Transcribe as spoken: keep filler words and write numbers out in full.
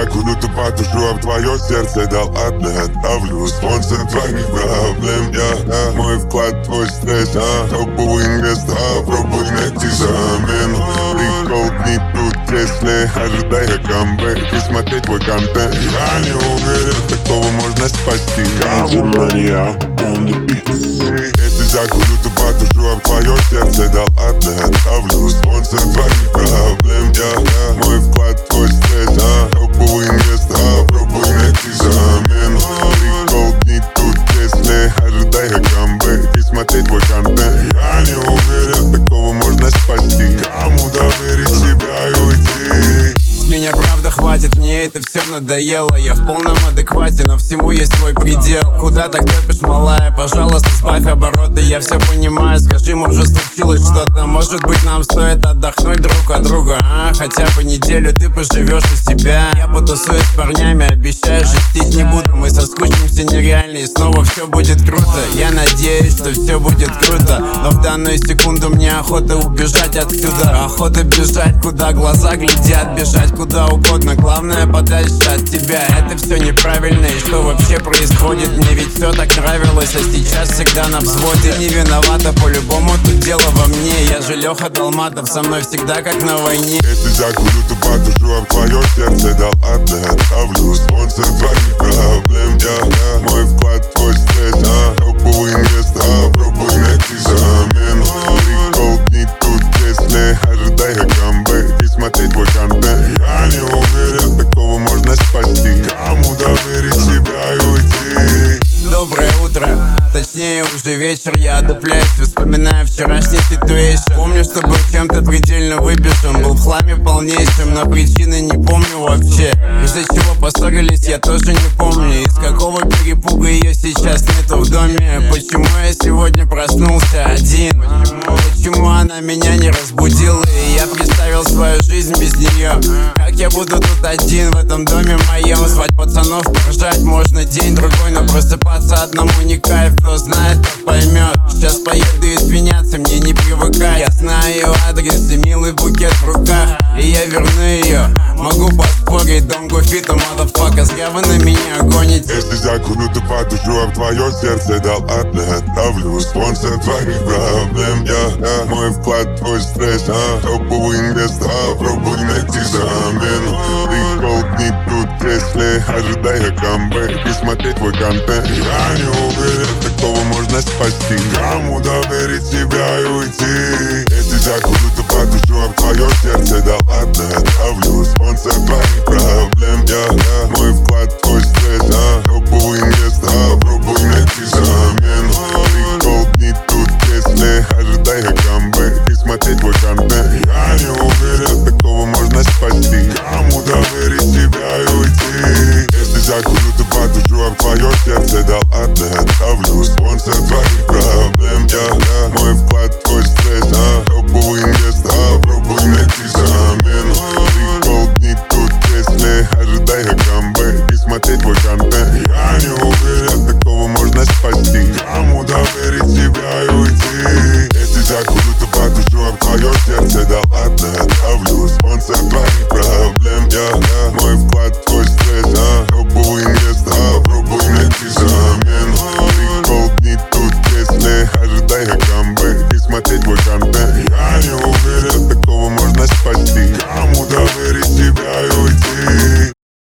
закурю-то потушу, а в твое сердце дал отправлю спонсор твоих проблем. Я мой вклад, твой стресс, а топовый инвестор, попробуй найти замену. Прикол не тут, если ожидая камбэк и смотреть твой контент. Я не уверен, такого можно спасти. Если закурю-то потушу, а в твое сердце дал отправлю спонсор твоих проблем. Я мой вклад, твой стресс, а топовый инвестор, попробуй найти замену. Прикол не тут, если ожидая камбэк и смотреть твой контент. Я не уверен, такого можно спасти. Кому доверить себя и уйти? С меня правда хватит, мне это все надоело. Я в полном адеквате, но всему есть свой предел. Куда так топишь, малая? Пожалуйста, сбавь обороты, я все понимаю. Скажи, может случилось что-то? Может быть, нам стоит отдохнуть друг от друга, а? Хотя бы неделю ты поживешь у себя. Я потусуюсь с парнями, обещаю, жестить не буду. Мы соскучимся нереально и снова все будет круто. Я надеюсь, что все будет круто, но в данную секунду мне охота убежать отсюда. Охота бежать, куда глаза глядят, бежать куда угодно, главное подальше от тебя. Это все неправильно, и что вообще происходит? Мне ведь все так нравилось, а сейчас всегда на взводе. Не виновата, по-любому тут дело во мне. Я же Леха Долматов, со мной всегда как на войне. Если закурю, то потушу, а в твое сердце дал отправлю спонсор твоих проблем. Я мой вклад, твой стресс, а топовый инвестор, попробуй найти замену. Прикол не тут, если ожидая камбэк и смотреть твой контент. Я не уверен, такого можно спасти. Кому доверить себя и уйти? Доброе утро, точнее уже вечер. Я отдупляюсь, вспоминаю вчерашний ситуэйшн. Помню, что был чем-то предельно выбежен. Был в хламе полнейшем, но причины не помню вообще. Из-за чего поссорились, я тоже не помню. Из какого перепуга ее сейчас нету в доме. Почему я сегодня проснулся один? Почему она меня не разбудила? И я представил свою жизнь без нее. Как я буду тут один в этом доме моем? Звать пацанов, поржать можно день-другой, но просыпаться одному не кайф. Кто знает, тот поймет. Сейчас поеду извиняться, мне не привыкать. Я знаю ее адрес и милый букет в руках, и я верну ее. Могу поспорить, don't go fit, motherfucker. Зря вы на меня гоните. Если закурю, то потушу, а в твое сердце дал отправлю спонсор твоих проблем. Я мой вклад, твой стресс, а топовый инвестор, попробуй найти замену. Прикол не тут, если ожидая камбэк и смотреть твой контент. Я не уверен, такого можно спасти. Кому доверить себя и уйти? Если закурю, то потушу, а в твое сердце дал отправлю спонсор твоих проблем.